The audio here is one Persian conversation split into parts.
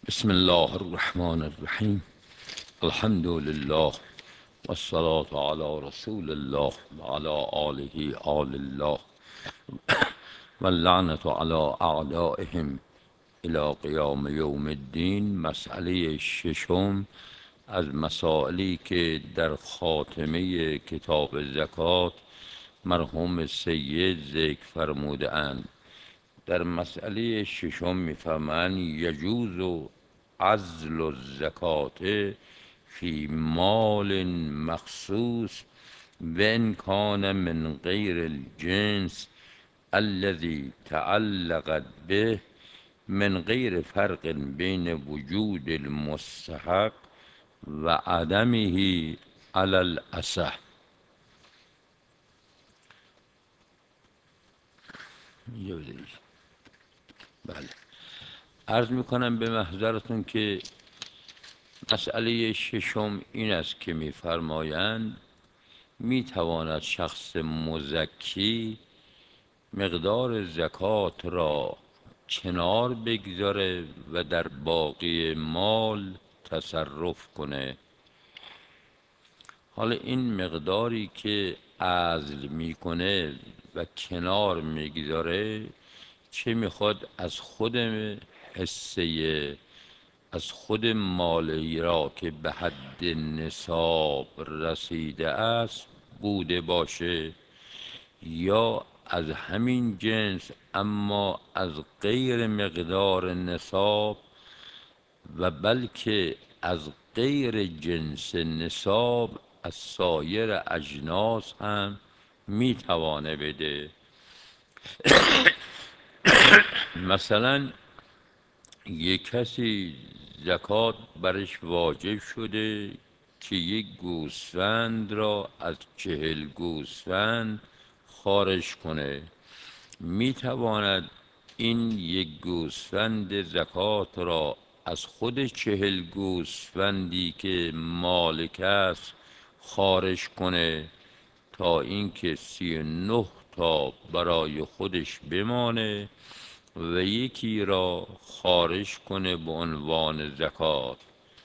بسم الله الرحمن الرحیم. الحمد لله والصلاة على رسول الله وعلى آله آل الله واللعنة على اعدائهم الى قیام یوم الدین. مسئله ششم از مسائلی که در خاتمه کتاب زکات مرحوم سید ذکر فرموده اند. در مسئله ششم میفرمایند یجوز عزل الزکات فی مال مخصوص و ان کان من غیر الجنس الذي تعلقت به من غیر فرق بین وجود المستحق و عدمه علی الاصح. بله، عرض میکنم به محضرتون که مسئله ششم این است که میفرمایند میتواند شخص مزکی مقدار زکات را کنار بگذاره و در باقی مال تصرف کنه. حالا این مقداری که عزل میکنه و کنار میگذاره چه میخواد از خود حصه از خود مالی را که به حد نصاب رسیده است بوده باشه یا از همین جنس اما از غیر مقدار نصاب و بلکه از غیر جنس نصاب از سایر اجناس هم میتوانه بده. مثلا یک کسی زکات برش واجب شده که یک گوسفند را از 40 گوسفند خارج کنه. میتواند این یک گوسفند زکات را از خود 40 گوسفندی که مالک است خارج کنه تا اینکه 39 تا برای خودش بمانه و یکی را خارج کنه به عنوان زکات.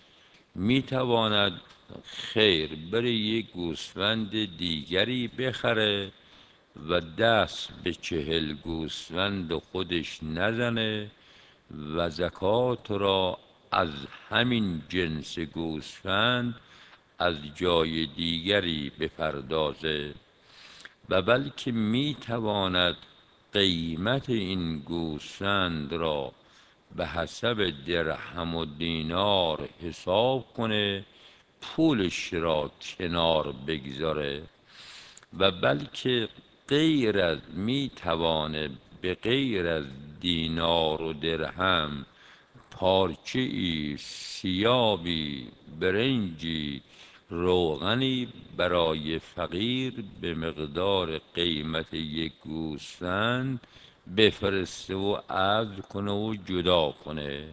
میتواند خیر بره یک گوسفند دیگری بخره و دست به 40 گوسفند خودش نزنه و زکات را از همین جنس گوسفند از جای دیگری بپردازه و بلکه میتواند قیمت این گوسفند را به حسب درهم و دینار حساب کنه، پولش را کنار بگذاره و بلکه غیر از میتوانه به غیر از دینار و درهم پارچه ای، ثیابی، برنجی، روغنی برای فقیر به مقدار قیمت یک گوسفند بفرسته و عزل کنه و جدا کنه.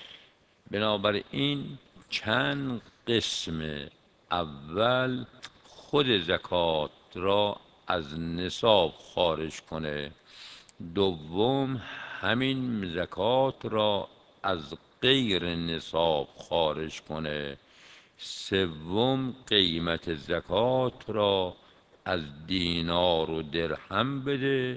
بنابراین چند قسم: اول خود زکات را از نصاب خارج کنه، دوم همین زکات را از غیر نصاب خارج کنه، سوم قیمت زکات را از دینار و درهم بده،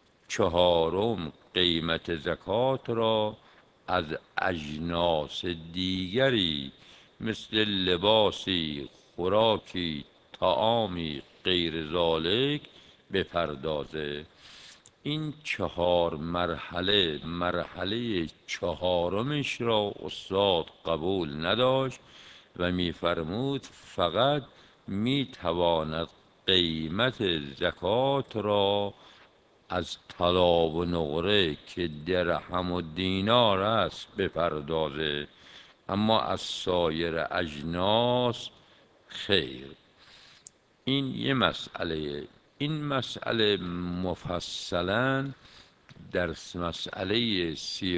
چهارم قیمت زکات را از اجناس دیگری مثل لباسی، خوراکی، طعامی غیر ذالک بپردازه. این 4 مرحله، مرحله چهارمش را استاد قبول نداشت و میفرمود فقط میتواند قیمت زکات را از طلا و نقره که درهم و دینار است بپردازه، اما از سایر اجناس خیر. این یه مسئله. این مسئله مفصلا در مسئله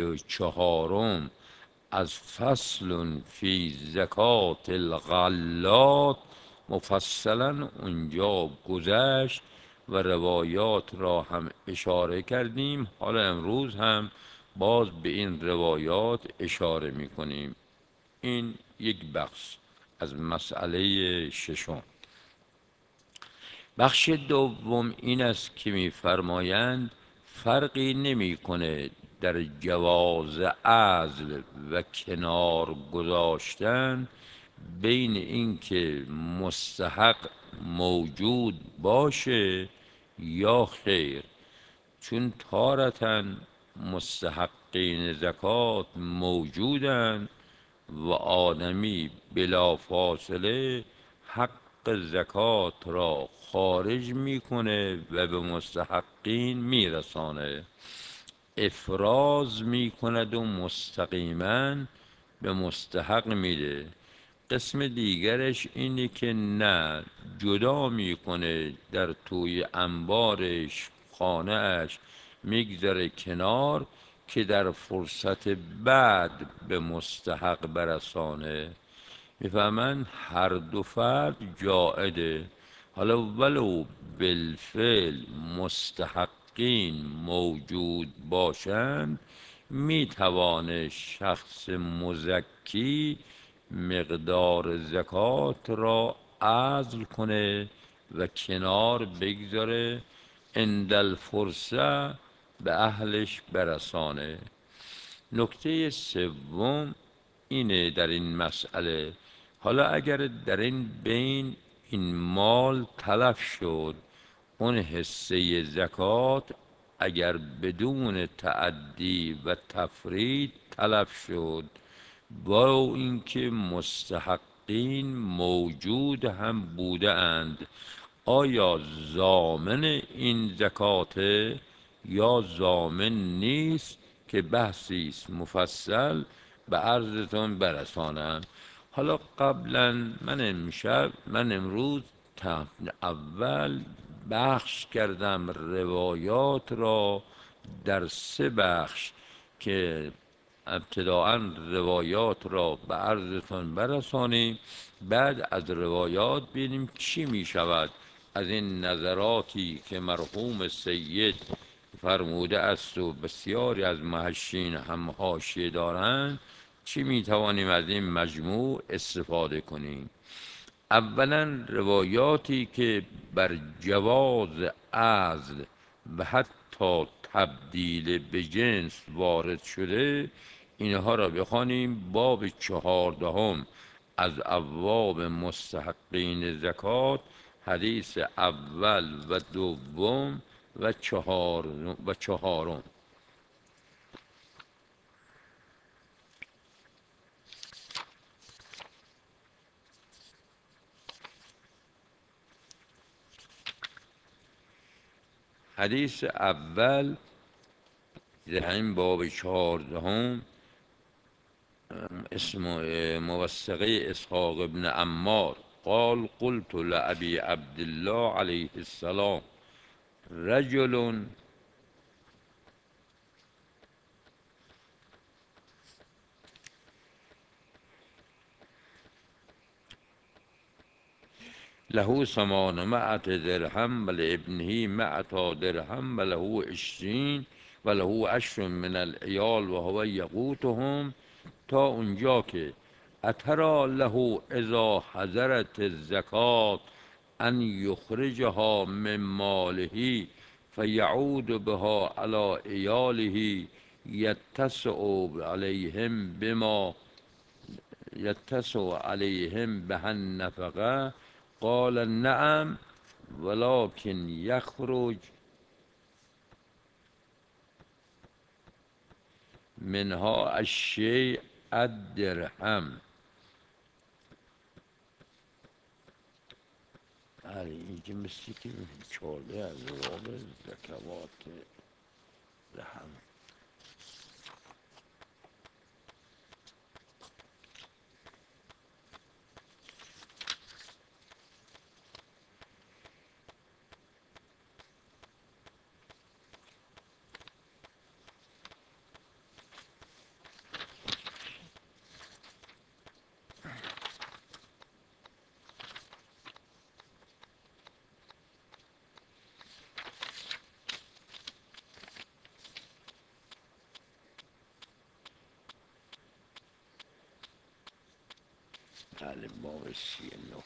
34 از فصل فی زکات الغلات مفصلا اونجا گذشت و روایات را هم اشاره کردیم. حالا امروز هم باز به این روایات اشاره می کنیم. این یک بخش از مسئله ششم. بخش دوم این است که می‌فرمایند فرقی نمی‌کنه در جواز عزل و کنار گذاشتن بین اینکه مستحق موجود باشه یا خیر، چون تارةً مستحقین زکات موجودند و آدمی بلافاصله حق زکات را خارج میکنه و به مستحقین میرسانه، افراز میکند و مستقیما به مستحق میده. قسم دیگرش اینه که نه، جدا میکنه، در توی انبارش، خانه اش میگذاره کنار که در فرصت بعد به مستحق برسانه. میفهمن هر دو فرد جائده. حالا ولو بالفعل مستحقین موجود باشند، میتوانه شخص مزکی مقدار زکات را عزل کنه و کنار بگذاره، عند الفرصه به اهلش برسانه. نکته سوم اینه در این مسئله، حالا اگر در این بین این مال تلف شد، اون حصه زکات اگر بدون تعدی و تفرید تلف شد، با اینکه مستحقین موجود هم بوده اند، آیا ضامن این زکاته یا ضامن نیست؟ که بحثی است مفصل به عرضتون برسانم. حالا قبلا من امروز اول بخش کردم روایات را در سه بخش که ابتداءً روایات را به عرضتان برسانیم، بعد از روایات ببینیم چی می شود از این نظراتی که مرحوم سید فرموده است و بسیاری از محشین هم حاشیه دارند، چی می توانیم از این مجموع استفاده کنیم. اولا روایاتی که بر جواز عزل و حتی تبدیل به جنس وارد شده، اینها را بخوانیم. باب 14 از ابواب مستحقین زکات، حدیث اول و دوم و چهارم. حدیث اول در همین باب 14 اسم موثقه اسحاق ابن عمار قال قلت لأبي عبد الله عليه السلام رجل له 800 درهم و لابنه 100 درهم و له 20 و له 10 من العیال و هو یقوتهم، تا اونجا که اترا له اذا حضرت الزکات ان یخرجها من ماله فیعود بها علی عیاله یتسع علیهم بما یتسع علیهم به النفقه. قال نعم ولكن یخرج منها الشیء الدرهم. اینجا مثل که چاله از راب زکوات رحم. بله، باب 39.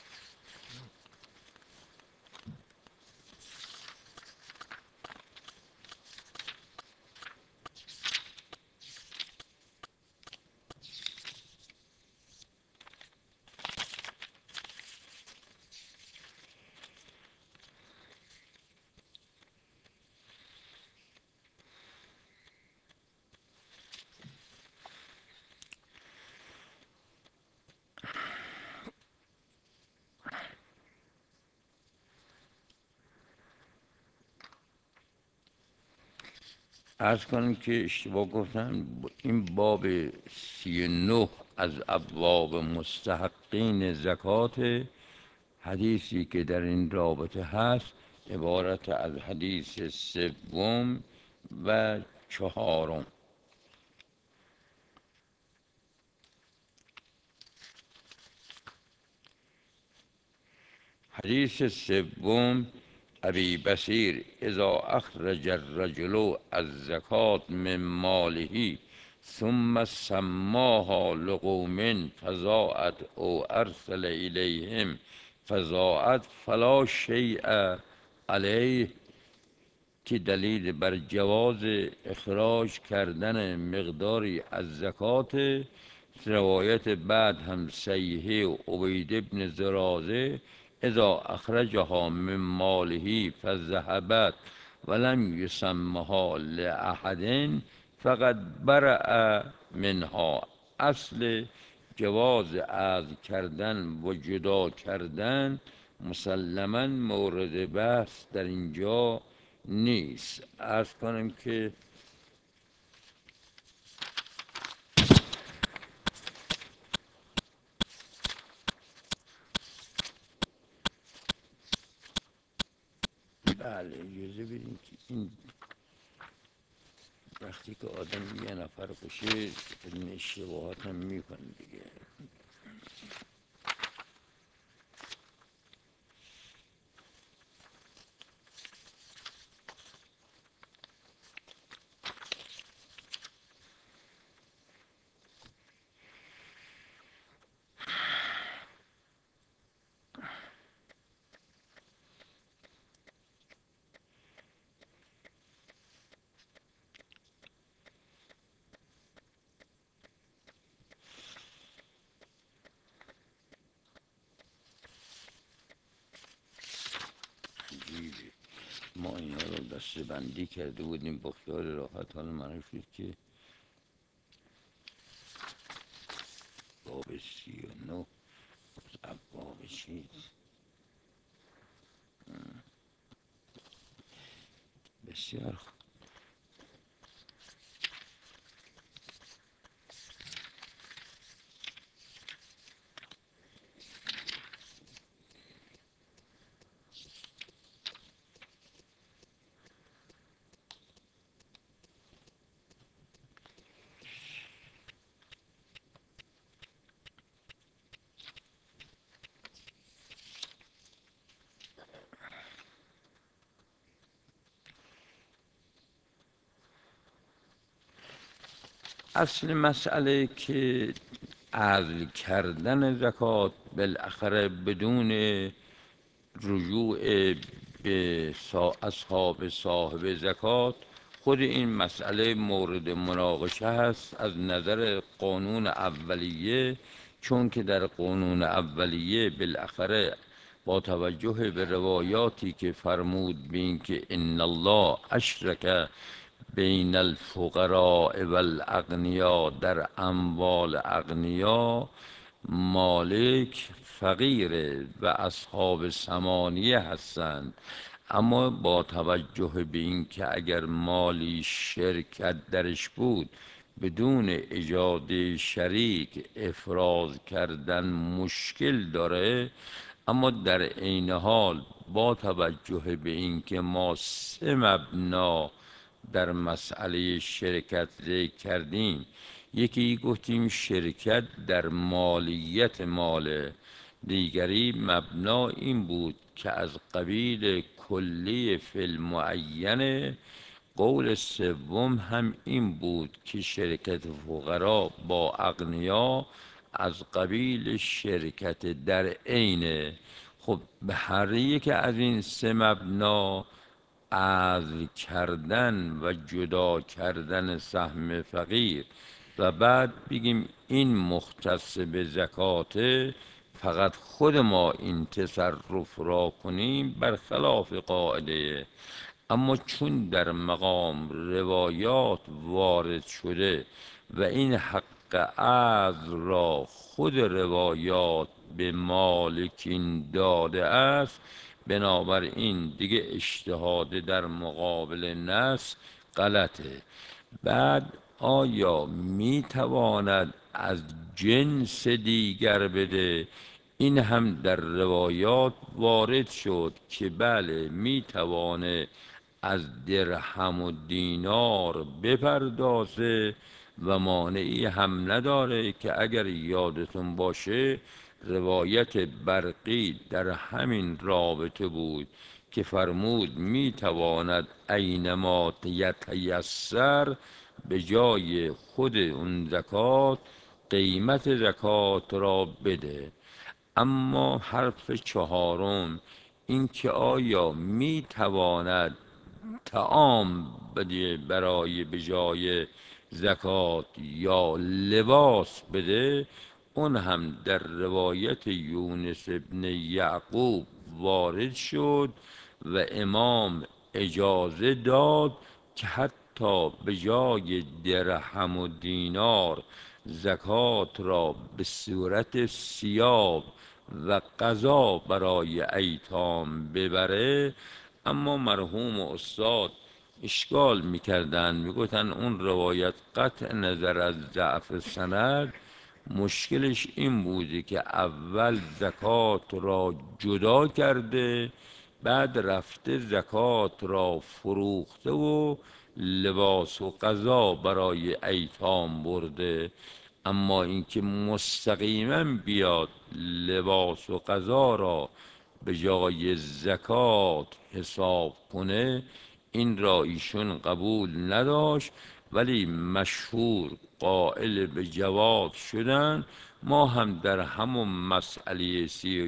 عرض کنم که اشتباه گفتم، این باب 39 از ابواب مستحقین زکات. حدیثی که در این رابطه هست عبارت از حدیث سوم و چهارم. حدیث سوم: ابی بصیر اذا اخرج الرجل الزکات من ماله ثم سماها لقوم فضاعت او ارسل الیهم فضاعت فلا شیء علیه، که دلیل بر جواز اخراج کردن مقداری از زکات. روایت بعد هم صحیحه عبید بن زرازه: اذا اخرجها من ماله فذهبت ولم یسمها لاحد فقد برأ منها. اصل جواز عزل کردن و جدا کردن مسلما مورد بحث در اینجا نیست. عرض کنم که بله، اجازه بدین که این وقتی که آدم یه نفر باشه این اشتباهات هم میکنه دیگه. عجیبه، ما اینا رو دسته بندی کرده بودیم با خیال راحت، حالا معلوم شد که باب 39 ابواب چیز. بسیار خوب. اصل مسئله که عزل کردن زکات بالاخره بدون رجوع به اصحاب صاحب زکات، خود این مسئله مورد مناقشه هست از نظر قانون اولیه. چون که در قانون اولیه بالاخره با توجه به روایاتی که فرمود بین که ان الله اشرک بین الفقراء و الاغنیا، در اموال اغنیا مالک فقیره و اصحاب ثمانیه هستند. اما با توجه به این که اگر مالی شرکت درش بود بدون ایجاد شریک افراز کردن مشکل داره. اما در عین حال با توجه به این که ما 3 مبنا در مسئله شرکت ذکر کردیم، یکی گفتیم شرکت در مالیت مال، دیگری مبنا این بود که از قبیل کلی فی المعین. قول سوم هم این بود که شرکت فقرا با اغنیا از قبیل شرکت در عین. خب به هر یک از این سه مبنا، عزل کردن و جدا کردن سهم فقیر و بعد بگیم این مختص به زکاته، فقط خود ما این تصرف را کنیم برخلاف قاعده. اما چون در مقام روایات وارد شده و این حق عزل را خود روایات به مالکین داده است، بنابراین دیگه اجتهاد در مقابل نص غلطه. بعد آیا می تواند از جنس دیگر بده؟ این هم در روایات وارد شد که بله می توانه از درهم و دینار بپردازه و مانعی هم نداره که اگر یادتون باشه روایت برقی در همین رابطه بود که فرمود می تواند اینما یتیسر به جای خود اون زکات قیمت زکات را بده. اما حرف چهارم این که آیا می تواند طعام بده برای به جای زکات یا لباس بده، اون هم در روایت یونس ابن یعقوب وارد شد و امام اجازه داد که حتی به جای درهم و دینار زکات را به صورت ثیاب و غذا برای ایتام ببره. اما مرحوم استاد اشکال میکردن، میگفتن اون روایت قطع نظر از ضعف سند مشکلش این بوده که اول زکات را جدا کرده، بعد رفته زکات را فروخته و لباس و غذا برای ایتام برده. اما اینکه مستقیما بیاد لباس و غذا را به جای زکات حساب کنه، این را ایشون قبول نداشت، ولی مشهور قائل به جواب شدن. ما هم در همون مسئله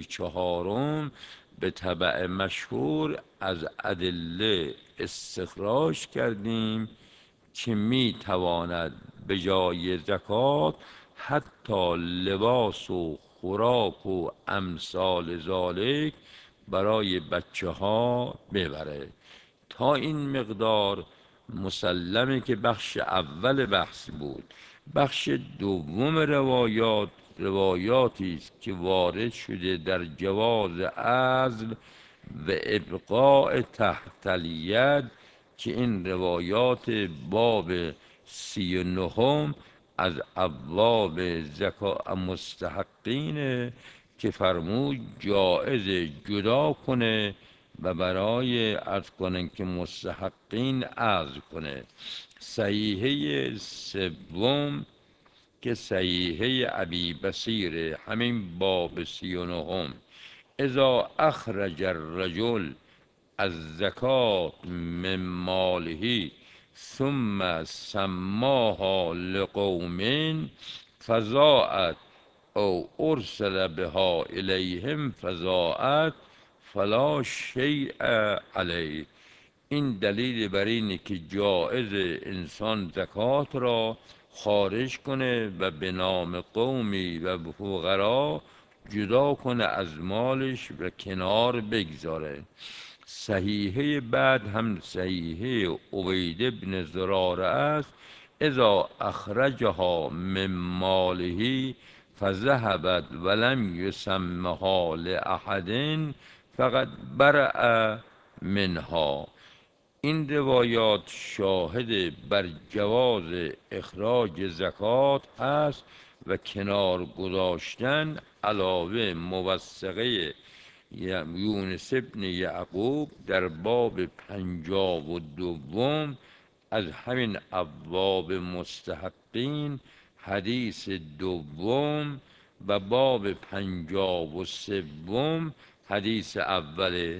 34 به تبع مشهور از ادله استخراج کردیم که می تواند به جای زکات حتی لباس و خوراک و امثال ذالک برای بچه ها ببره. تا این مقدار مسلمه که بخش اول بحث بود. بخش دوم روایاتی است که وارد شده در جواز عزل و ابقاء تحت الید، که این روایات باب 39 از ابواب زکات مستحقین که فرمود جایز جدا کنه و برای عرض کنن که مستحقین عزل کنه. صحیحه سوم که صحیحه ابی بصیر همین باب 39، اذا اخرج الرجل از زکات من ماله ثم سماها لقوم فضاعت او ارسل بها الیهم فضاعت فلا شیء علیه. این دلیل بر اینه که جایز انسان زکات را خارج کنه و به نام قومی و فقرا جدا کنه از مالش و کنار بگذاره. صحیحه بعد هم صحیحه عبید بن زراره است، اذا اخرجها من ماله فذهبت ولم یسمها لاحد فقد برأ منها. این روایات شاهد بر جواز اخراج زکات هست و کنار گذاشتن علاوه موثقه یونس ابن یعقوب در باب 52 از همین ابواب مستحقین حدیث دوم و باب 53 حدیث اول.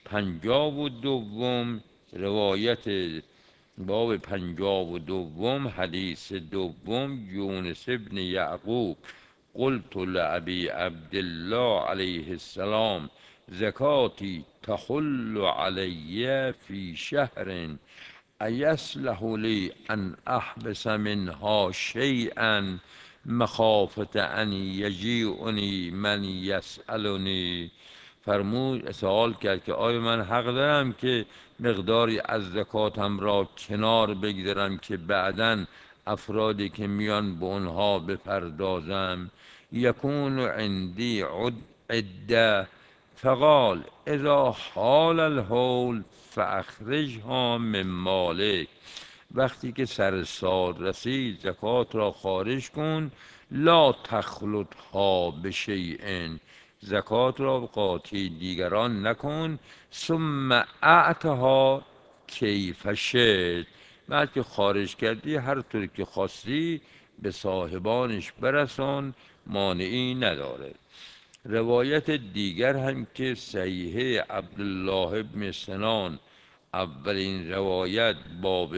52 روایت باب 52 حدیث دوم یونس ابن یعقوب قلت لأبی عبدالله علیه السلام زکاتی تحل علی فی شهر ایصلح لی ان احبس منها شیئا مخافة ان یجیعنی من یسألنی. فرمود سوال کرد که آیا من حق دارم که مقداری از زکاتم را کنار بگذارم که بعداً افرادی که میان به اونها بپردازم. یکون عندی عده. فقال اذا حال الحول فاخرجها من مالک. وقتی که سر سال رسید زکات را خارج کن. لا تخلطها بشیء. زکات را قاطی دیگران نکن. ثم اعطها کیف شئت. بعد که خارج کردی هر طور که خواستی به صاحبانش برسان، مانعی نداره. روایت دیگر هم که صحیحه عبدالله ابن سنان، اولین روایت باب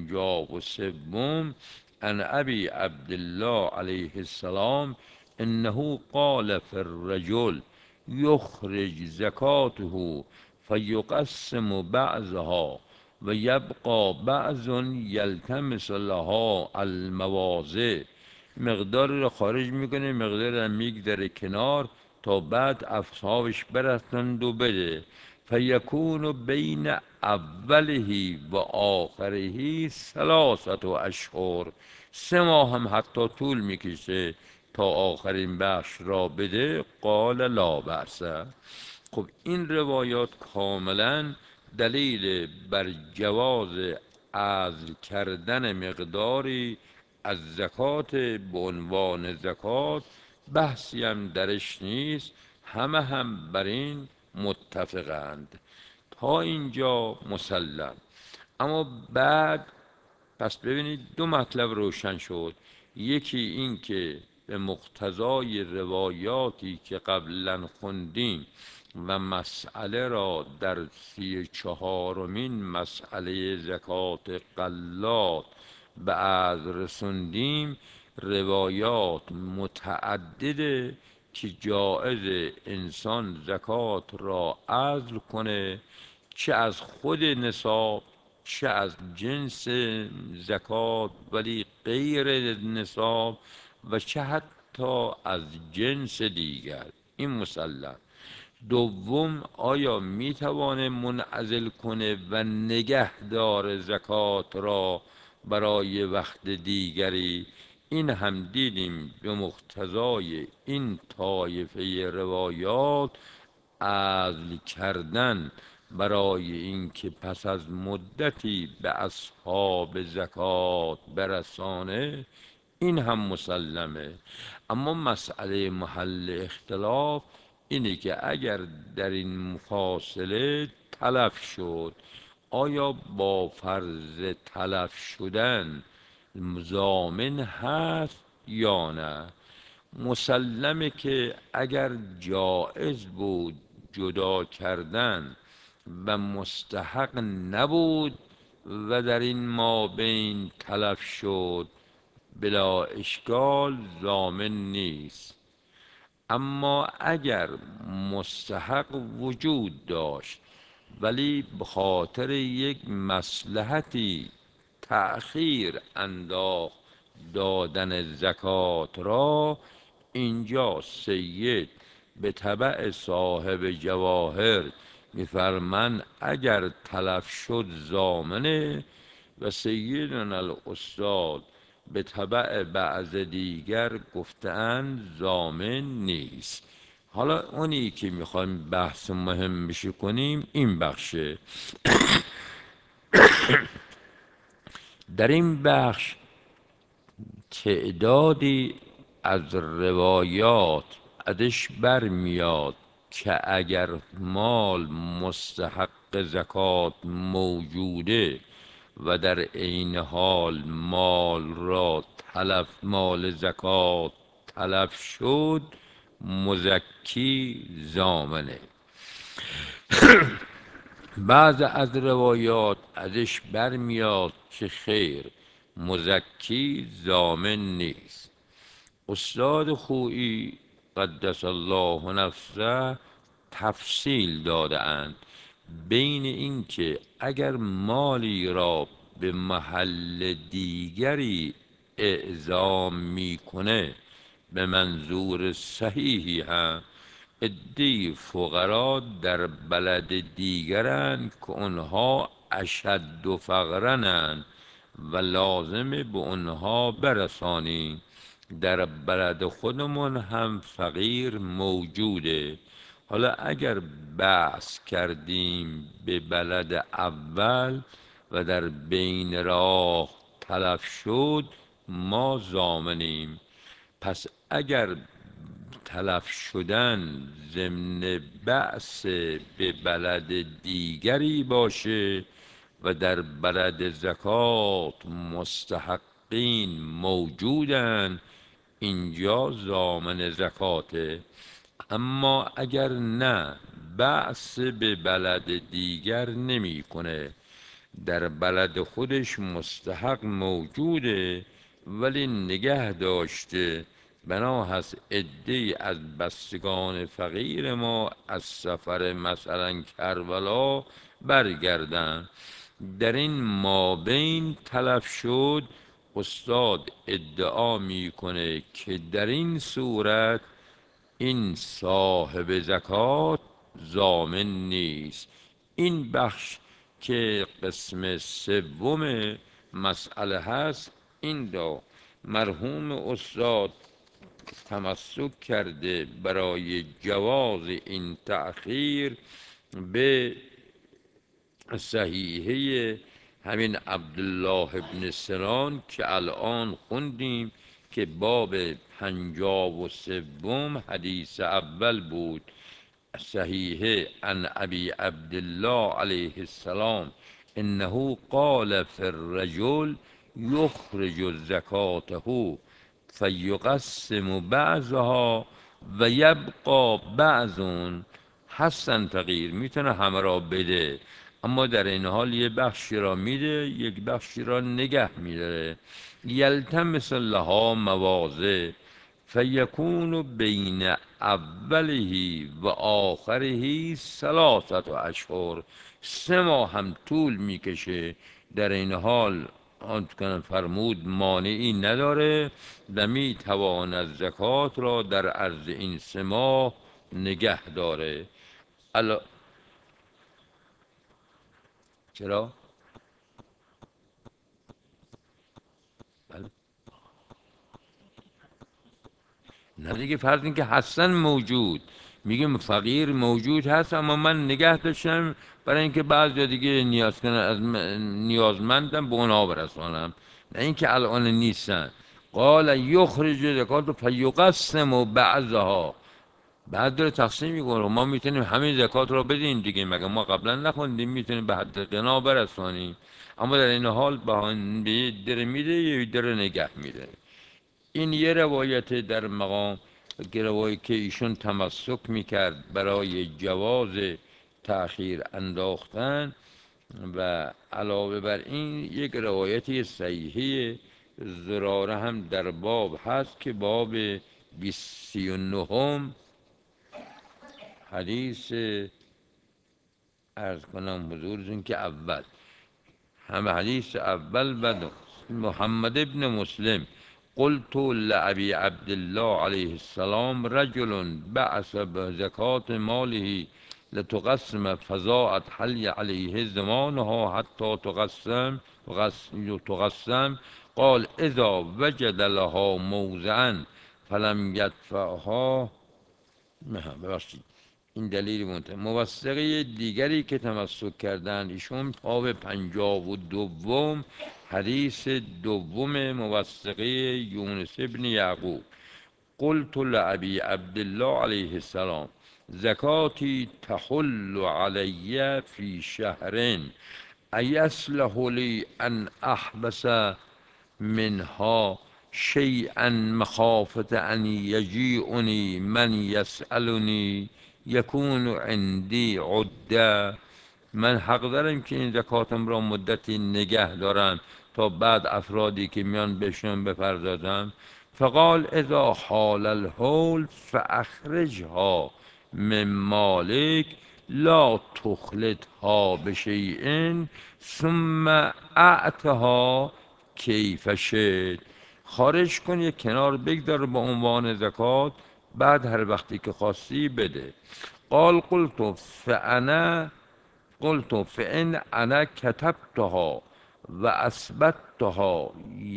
53، عن ابی عبدالله علیه السلام انه قال فی الرجل یخرج زکاته فیقسم بعضها و یبقى بعض یلتمس لها المواضع. مقدار رو خارج میکنه، مقدار رو میگذاره کنار تا بعد اصحابش برسند و بده. فیکون بین اوله و آخره 3 اشهر. 3 ماه هم حتی طول میکشه تا آخرین بخش را بده. قال لا بأس. خب این روایات کاملا دلیل بر جواز عزل کردن مقداری از زکات به عنوان زکات، بحثی هم درش نیست، همه هم بر این متفقند. تا اینجا مسلم. اما بعد پس ببینید 2 مطلب روشن شد. یکی این که به مقتضای روایاتی که قبلا خوندیم و مسئله را در 34مین مسئله زکات غلات به عرض رسوندیم، روایات متعدده که جایز انسان زکات را عزل کنه، چه از خود نصاب چه از جنس زکات ولی غیر نصاب و چه حتی از جنس دیگر. این مسلم. دوم، آیا میتوانه منعزل کنه و نگه داره زکات را برای وقت دیگری؟ این هم دیدیم به مقتضای این طایفه روایات عزل کردن برای اینکه پس از مدتی به اصحاب زکات برسانه، این هم مسلمه. اما مسئله محل اختلاف اینه که اگر در این مفاصله تلف شد، آیا با فرض تلف شدن ضامن هست یا نه؟ مسلمه که اگر جایز بود جدا کردن و مستحق نبود و در این مابین تلف شد، بلا اشکال ضامن نیست. اما اگر مستحق وجود داشت ولی به خاطر یک مصلحتی تأخیر انداخت دادن زکات را، اینجا سید به تبع صاحب جواهر میفرمان اگر تلف شد ضامنه، و سیدنا الاستاد به تبع بعض دیگر گفتند ضامن نیست. حالا اونی که میخوایم بحث مهم بشه کنیم این بخشه. در این بخش تعدادی از روایات ازش برمیاد که اگر مال مستحق زکات موجوده و در عین حال مال را مال زکات تلف شد، مزکی ضامنه. بعض از روایات ازش برمیاد که خیر، مزکی ضامن نیست. استاد خویی قدس الله نفسه تفصیل داده اند بین اینکه اگر مالی را به محل دیگری اعزام میکنه به منظور صحیحی هم، عده‌ای فقرا در بلد دیگرند که اونها اشد فقرنند و لازم به اونها برسانیم. در بلد خودمون هم فقیر موجوده. حالا اگر بحث کردیم به بلد اول و در بین راه تلف شد، ما ضامنیم. پس اگر تلف شدن ضمن بأس به بلد دیگری باشه و در بلد زکات مستحقین موجودن، اینجا ضامن زکاته. اما اگر نه، بأس به بلد دیگر نمیکنه، در بلد خودش مستحق موجوده ولی نگه داشته. بنا هست عده‌ای از بستگان فقیر ما از سفر مثلا کربلا برگردن. در این مابین تلف شد، استاد ادعا میکنه که در این صورت این صاحب زکات ضامن نیست. این بخش که قسم سوم مسئله هست، این را مرحوم استاد تمسک کرده برای جواز این تأخیر به صحیحه همین عبدالله ابن سنان که الان خوندیم که باب 53 حدیث اول بود. صحیحه عن ابی عبدالله علیه السلام انه قال فی الرجل یخرج زکاته فیقسم بعضها و یبقى بعض. حسن تغییر میتونه همه را بده، اما در این حال یه بخشی را میده، یک بخشی را نگه میداره. یلتمس لها موازه فیکون بین اوله و آخره 3 اشهر. 3 ماه هم طول میکشه. در این حال آن فرمود مانعی نداره و میتواند زکات را در عرض این 3 ماه نگه داره. چرا؟ بله. نه دیگه، فرض این که هستن موجود، میگیم فقیر موجود هست اما من نگه داشتم برای اینکه بعضی دیگه نیاز کنن، از نیازمندم به اونها برسانم، نه اینکه الان نیستن. قال یخرج زکات فیقسم و بعضها، بعد داره تقسیم میکنه. ما میتونیم همین زکات رو بدیم دیگه، مگه ما قبلا نخوندیم میتونیم به حد غنا برسانیم؟ اما در این حال به در میده یا در نگه میده. این یه روایت در مقام روایت که ایشون تمسک میکرد برای جواز تأخیر انداختن. و علاوه بر این یک روایتی صحیحی زراره هم در باب هست که باب 29 حدیث ارز کنم حضورتون که اول هم حدیث اول بعد محمد ابن مسلم قلت لأبي عبد الله عليه السلام رجل بعث بزكاة ماله لتقسم فضاءت هل عليه زمانها حتى تقسم قال إذا وجد لها موضعا فلم يدفعها. ببخشید، این دلیل منتهی. موثقه دیگری که تمسک کردن ایشون باب 52 حدیث دوم موثقه یونس ابن یعقوب. قلت لأبي عبد الله علیه السلام زکاتی تحل علی فی شهر ایصلح لی ان احبس منها شیئا مخافة ان یجیعنی من یسألنی یکون عندی عده. من حق دارم که این زکاتم را مدتی نگه دارم تا بعد افرادی که میان بهشون بپردازم. فقال اذا حال الحول فاخرجها من مالک لا تخلطها بشیء ثم اعطها کیف شئت. خارج کن، یک کنار بگذار به عنوان زکات، بعد هر وقتی که خواستی بده. قال قلت فإن أنا كتبتها و اثبتها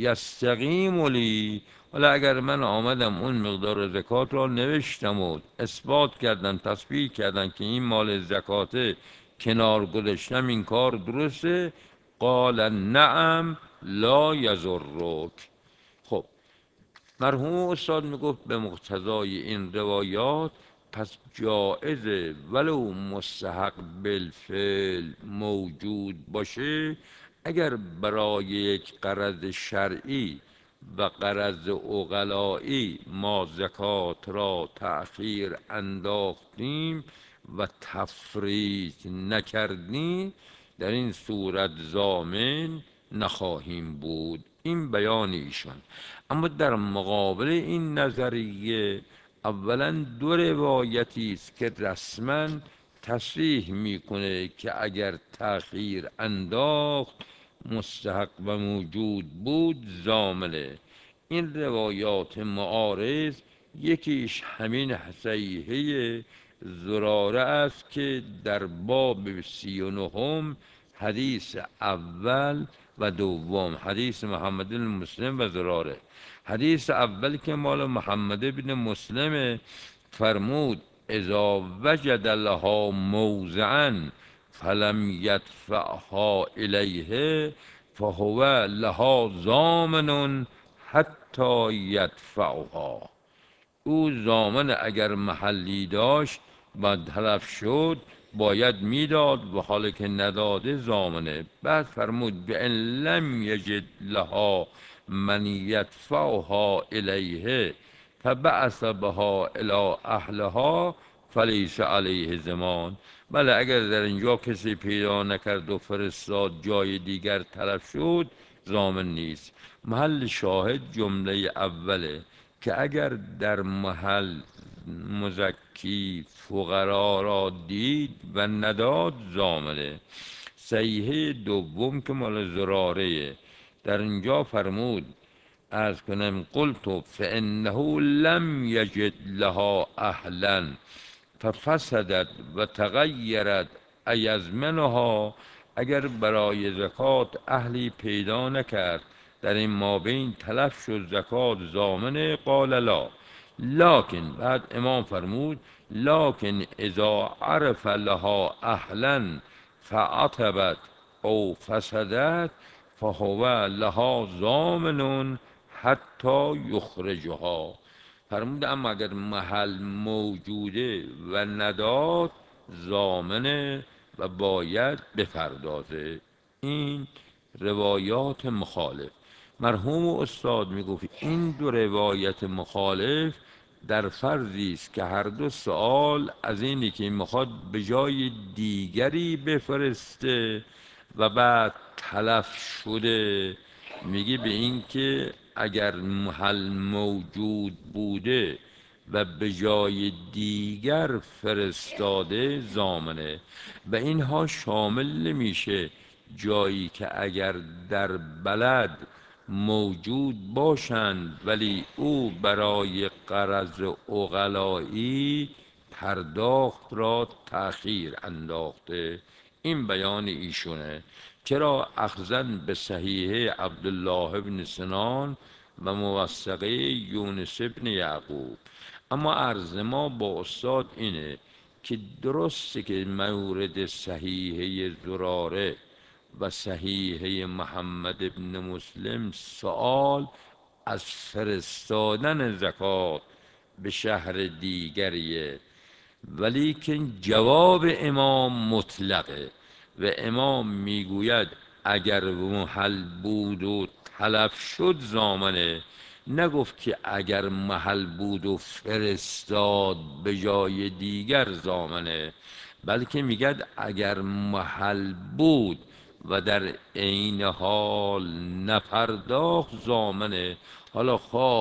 یستقیم لی. حالا اگر من آمدم اون مقدار زکات را نوشتم و اثبات کردم، تثبیت کردم که این مال زکاته، کنار گذاشتم، این کار درسته؟ قال نعم لا یضرک. خب مرحوم استاد میگفت به مقتضای این روایات پس جائزه ولو مستحق بالفعل موجود باشه، اگر برای یک غرض شرعی و غرض عقلایی ما زکات را تأخیر انداختیم و تفریط نکردیم، در این صورت ضامن نخواهیم بود. این بیان ایشان. اما در مقابل این نظریه اولا دو روایتی است که رسما تصریح میکنه که اگر تأخیر انداخت مستحق و موجود بود ضامنه. این روایات معارض یکیش همین صحیحه زراره است که در باب 39 حدیث اول و دوم، حدیث محمد بن مسلم و زراره. حدیث اول که مال محمد بن مسلم فرمود اذا وجد لها موضعا فلم یدفعها الیه فهو لها ضامن حتی یدفعها. او ضامن اگر محلی داشت و تلف شد باید میداد، و حالی که نداده ضامنه. بعد فرمود به ان لم یجد لها من یدفعها الیه فبعث بها الی اهلها فلیس علیه ضمان. بله اگر در اینجا کسی پیدا نکرد و فرستاد جای دیگر تلف شد ضامن نیست. محل شاهد جمله اوله که اگر در محل مزکی فقرا را دید و نداد ضامنه. صحیحه دوم که مال زراره، در اینجا فرمود از کنم قلت فانه لم یجد لها اهلا ففسدت و تغیرت ایزمنها. اگر برای زکات اهلی پیدا نکرد، در این مابین تلف شد زکات ضامنه. قال لا لکن، بعد امام فرمود لکن اذا عرف لها اهلا فعتبت او فسدت فهو لها ضامن حتی یخرجها. فرمود اما اگر محل موجوده و نداد ضامنه و باید بپردازه. این روایات مخالف. مرحوم استاد میگفت این دو روایت مخالف در فرضی است که هر دو سوال از اینی که میخواد به جای دیگری بفرسته و بعد تلف شده، میگه به این که اگر محل موجود بوده و به جای دیگر فرستاده ضامنه. و اینها شامل نمیشه جایی که اگر در بلد موجود باشند ولی او برای غرض عقلایی پرداخت را تأخیر انداخته. این بیان ایشونه. چرا؟ اخذن به صحیحه عبدالله بن سنان و موثقه یونس بن یعقوب. اما عرض ما با استاد اینه که درسته که مورد صحیحه زراره و صحیحه محمد بن مسلم سؤال از فرستادن زکات به شهر دیگریه، ولی که جواب امام مطلقه و امام میگوید اگر محل بود و تلف شد ضامنه. نگفت که اگر محل بود و فرستاد به جای دیگر ضامنه، بلکه میگد اگر محل بود و در عین حال نپرداخت ضامنه. حالا خواه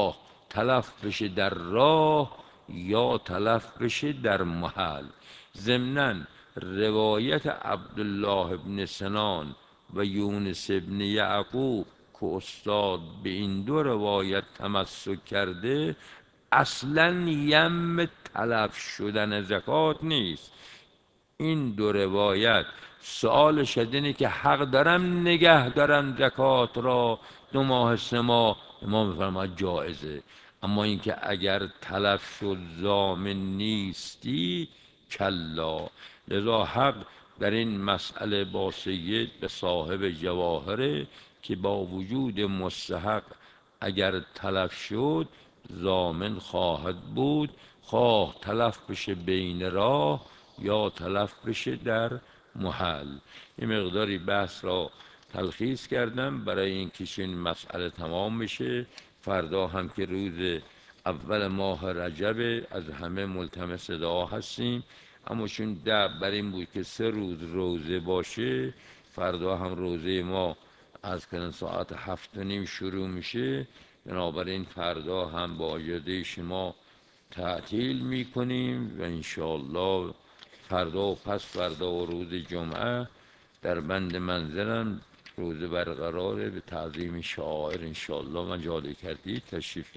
تلف بشه در راه یا تلف بشه در محل. ضمناً روایت عبدالله ابن سنان و یونس ابن یعقوب که استاد به این دو روایت تمسک کرده اصلا یم تلف شدن زکات نیست. این دو روایت سؤال شدنی که حق دارم نگه دارم زکات را 2 ماه 3 ماه، امام میفرماید جایزه، اما اینکه اگر تلف شد ضامن نیستی کلا. لذا حق در این مسئله با سید به صاحب جواهره که با وجود مستحق اگر تلف شد ضامن خواهد بود، خواه تلف بشه بین راه یا تلف بشه در محل. یه مقداری بحث را تلخیص کردم برای اینکه این مسئله تمام بشه. فردا هم که روز اول ماه رجب از همه ملتمس دعا هستیم، اما چون بر این بود که 3 روز روزه باشه، فردا هم روزه ما از کنن ساعت 7:30 شروع میشه، بنابراین فردا هم با اجازه شما تعطیل میکنیم و انشاءالله فردا و پس فردا و روز جمعه در بند منزلم روز برقراره به تعظیم شاعر انشاءالله. مجال کردید تشریف